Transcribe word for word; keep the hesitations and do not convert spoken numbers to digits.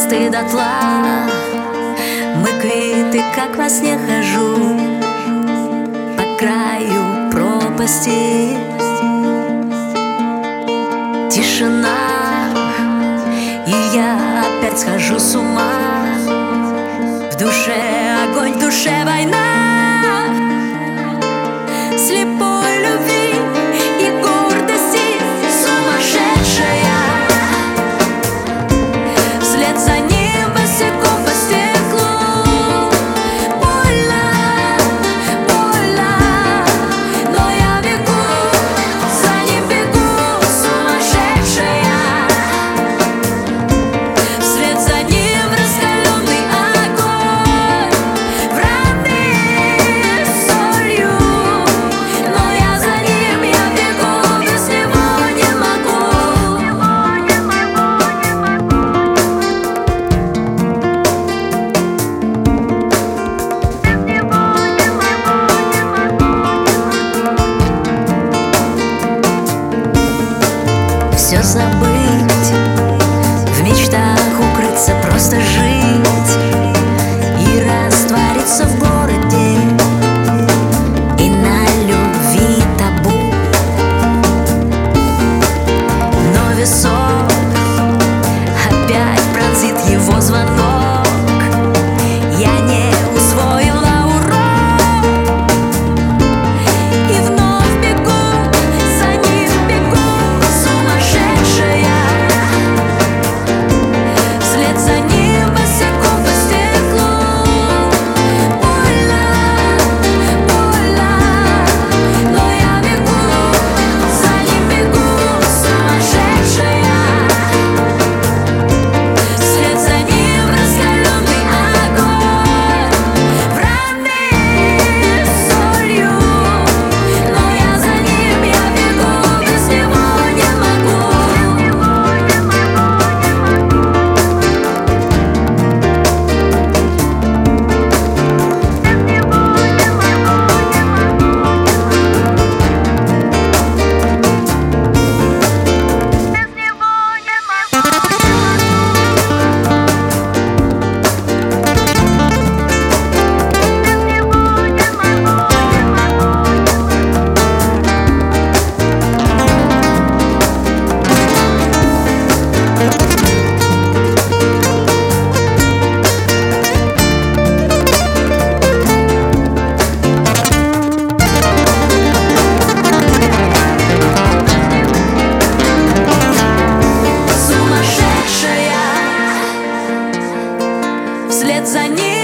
звезды дотла. Мы квиты, как во сне хожу по краю пропасти. Тишина, и я опять схожу с ума. В душе огонь, в душе война. Слепой любви и гордости сумасшедшая. Вслед за ним босиком по стеклу. Больно, больно, но я бегу, за ним бегу, сумасшедшая. Вслед за ним раскаленный огонь, в раны солью. Но я за ним, я бегу, без него не могу. Все забыть, в мечтах укрыться, просто жить и раствориться в городе, и на любви табу. Но висок опять пронзит его звонок. Я не усвоила урок и вновь бегу, за ним бегу, сумасшедшая. Вслед за ним босиком по стеклу. Больно, больно, но я бегу, за ним бегу, сумасшедшая. Вслед за ним раскаленный огонь, в раны солью. Но я за ним, я бегу, без него не могу. Сумасшедшая. Вслед за ним